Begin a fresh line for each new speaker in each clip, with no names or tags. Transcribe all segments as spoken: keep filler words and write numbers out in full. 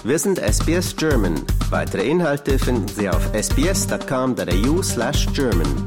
Wir sind S B S German. Weitere Inhalte finden Sie auf sbs.com.au slash German.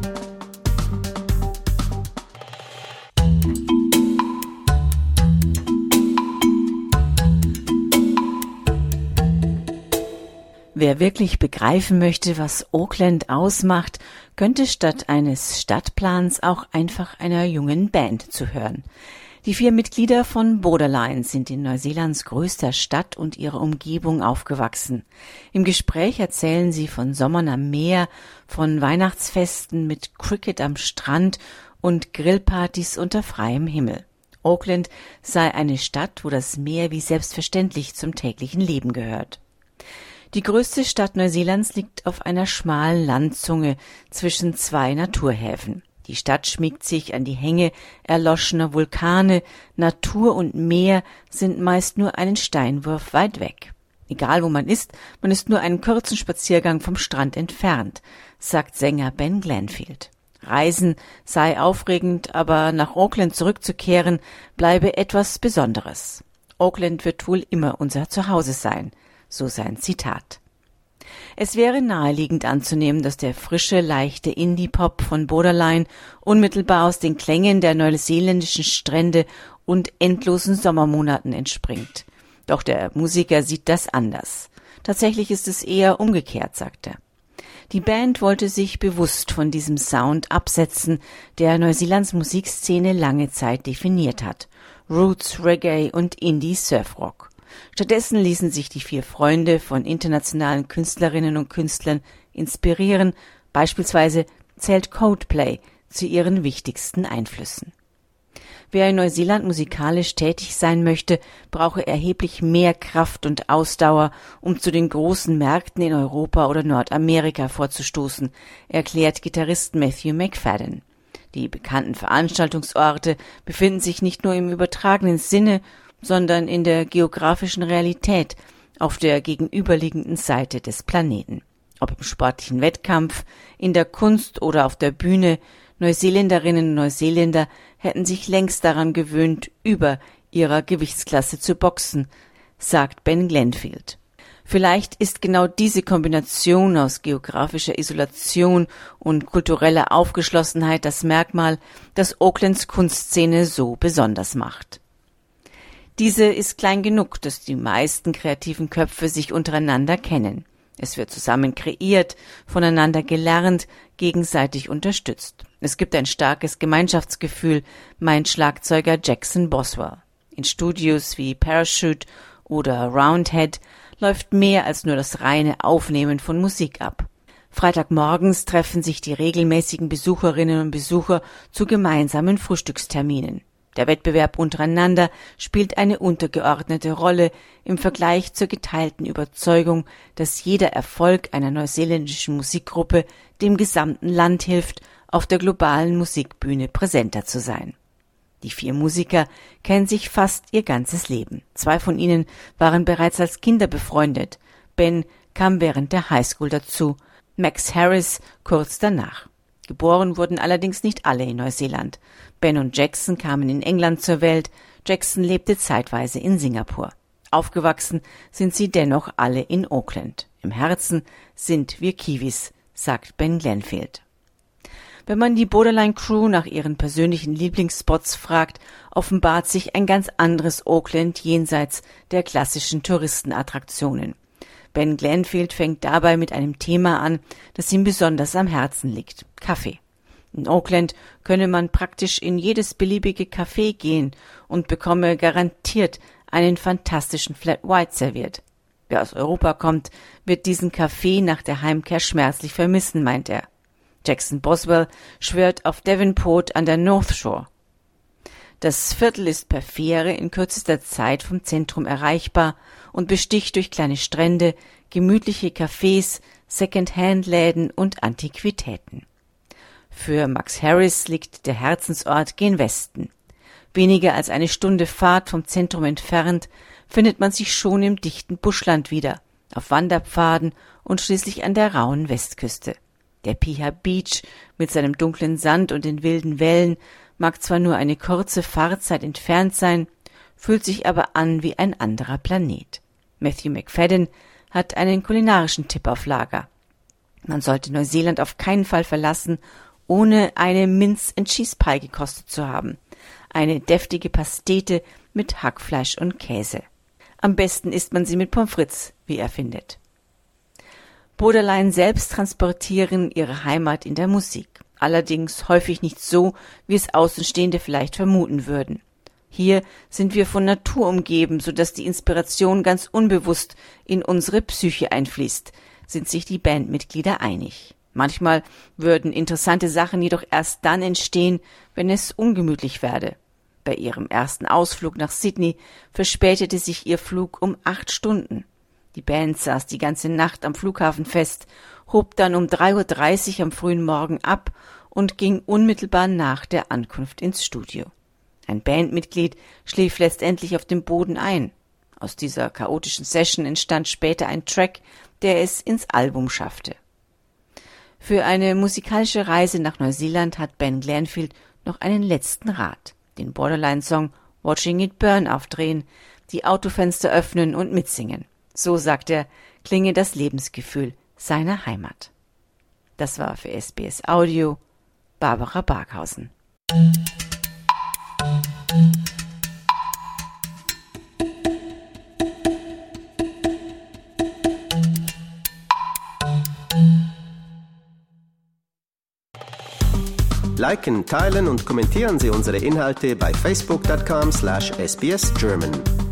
Wer wirklich begreifen möchte, was Auckland ausmacht, könnte statt eines Stadtplans auch einfach einer jungen Band zuhören. Die vier Mitglieder von Borderline sind in Neuseelands größter Stadt und ihrer Umgebung aufgewachsen. Im Gespräch erzählen sie von Sommern am Meer, von Weihnachtsfesten mit Cricket am Strand und Grillpartys unter freiem Himmel. Auckland sei eine Stadt, wo das Meer wie selbstverständlich zum täglichen Leben gehört. Die größte Stadt Neuseelands liegt auf einer schmalen Landzunge zwischen zwei Naturhäfen. Die Stadt schmiegt sich an die Hänge erloschener Vulkane, Natur und Meer sind meist nur einen Steinwurf weit weg. Egal wo man ist, man ist nur einen kurzen Spaziergang vom Strand entfernt, sagt Sänger Ben Glanfield. Reisen sei aufregend, aber nach Auckland zurückzukehren bleibe etwas Besonderes. Auckland wird wohl immer unser Zuhause sein. So sein Zitat. Es wäre naheliegend anzunehmen, dass der frische, leichte Indie-Pop von Borderline unmittelbar aus den Klängen der neuseeländischen Strände und endlosen Sommermonaten entspringt. Doch der Musiker sieht das anders. Tatsächlich ist es eher umgekehrt, sagt er. Die Band wollte sich bewusst von diesem Sound absetzen, der Neuseelands Musikszene lange Zeit definiert hat. Roots, Reggae und Indie-Surfrock. Stattdessen ließen sich die vier Freunde von internationalen Künstlerinnen und Künstlern inspirieren. Beispielsweise zählt Coldplay zu ihren wichtigsten Einflüssen. Wer in Neuseeland musikalisch tätig sein möchte, brauche erheblich mehr Kraft und Ausdauer, um zu den großen Märkten in Europa oder Nordamerika vorzustoßen, erklärt Gitarrist Matthew McFadden. Die bekannten Veranstaltungsorte befinden sich nicht nur im übertragenen Sinne, sondern in der geografischen Realität auf der gegenüberliegenden Seite des Planeten. Ob im sportlichen Wettkampf, in der Kunst oder auf der Bühne, Neuseeländerinnen und Neuseeländer hätten sich längst daran gewöhnt, über ihrer Gewichtsklasse zu boxen, sagt Ben Glanfield. Vielleicht ist genau diese Kombination aus geografischer Isolation und kultureller Aufgeschlossenheit das Merkmal, das Aucklands Kunstszene so besonders macht. Diese ist klein genug, dass die meisten kreativen Köpfe sich untereinander kennen. Es wird zusammen kreiert, voneinander gelernt, gegenseitig unterstützt. Es gibt ein starkes Gemeinschaftsgefühl, meint Schlagzeuger Jackson Boswell. In Studios wie Parachute oder Roundhead läuft mehr als nur das reine Aufnehmen von Musik ab. Freitagmorgens treffen sich die regelmäßigen Besucherinnen und Besucher zu gemeinsamen Frühstücksterminen. Der Wettbewerb untereinander spielt eine untergeordnete Rolle im Vergleich zur geteilten Überzeugung, dass jeder Erfolg einer neuseeländischen Musikgruppe dem gesamten Land hilft, auf der globalen Musikbühne präsenter zu sein. Die vier Musiker kennen sich fast ihr ganzes Leben. Zwei von ihnen waren bereits als Kinder befreundet. Ben kam während der Highschool dazu, Max Harris kurz danach. Geboren wurden allerdings nicht alle in Neuseeland. Ben und Jackson kamen in England zur Welt, Jackson lebte zeitweise in Singapur. Aufgewachsen sind sie dennoch alle in Auckland. Im Herzen sind wir Kiwis, sagt Ben Glanfield. Wenn man die Borderline-Crew nach ihren persönlichen Lieblingsspots fragt, offenbart sich ein ganz anderes Auckland jenseits der klassischen Touristenattraktionen. Ben Glanfield fängt dabei mit einem Thema an, das ihm besonders am Herzen liegt: Kaffee. In Auckland könne man praktisch in jedes beliebige Café gehen und bekomme garantiert einen fantastischen Flat White serviert. Wer aus Europa kommt, wird diesen Kaffee nach der Heimkehr schmerzlich vermissen, meint er. Jackson Boswell schwört auf Devonport an der North Shore. Das Viertel ist per Fähre in kürzester Zeit vom Zentrum erreichbar und besticht durch kleine Strände, gemütliche Cafés, Second-Hand-Läden und Antiquitäten. Für Max Harris liegt der Herzensort gen Westen. Weniger als eine Stunde Fahrt vom Zentrum entfernt findet man sich schon im dichten Buschland wieder, auf Wanderpfaden und schließlich an der rauen Westküste. Der Piha Beach mit seinem dunklen Sand und den wilden Wellen mag zwar nur eine kurze Fahrzeit entfernt sein, fühlt sich aber an wie ein anderer Planet. Matthew McFadden hat einen kulinarischen Tipp auf Lager. Man sollte Neuseeland auf keinen Fall verlassen, ohne eine Mince and Cheese Pie gekostet zu haben. Eine deftige Pastete mit Hackfleisch und Käse. Am besten isst man sie mit Pommes frites, wie er findet. Borderline selbst transportieren ihre Heimat in der Musik. Allerdings häufig nicht so, wie es Außenstehende vielleicht vermuten würden. Hier sind wir von Natur umgeben, sodass die Inspiration ganz unbewusst in unsere Psyche einfließt, sind sich die Bandmitglieder einig. Manchmal würden interessante Sachen jedoch erst dann entstehen, wenn es ungemütlich werde. Bei ihrem ersten Ausflug nach Sydney verspätete sich ihr Flug um acht Stunden. Die Band saß die ganze Nacht am Flughafen fest, hob dann um drei Uhr dreißig am frühen Morgen ab und ging unmittelbar nach der Ankunft ins Studio. Ein Bandmitglied schlief letztendlich auf dem Boden ein. Aus dieser chaotischen Session entstand später ein Track, der es ins Album schaffte. Für eine musikalische Reise nach Neuseeland hat Ben Glanfield noch einen letzten Rat. Den Borderline-Song Watching It Burn aufdrehen, die Autofenster öffnen und mitsingen. So, sagt er, klinge das Lebensgefühl seiner Heimat. Das war für S B S Audio Barbara Barkhausen.
Liken, teilen und kommentieren Sie unsere Inhalte bei facebook dot com slash S B S German.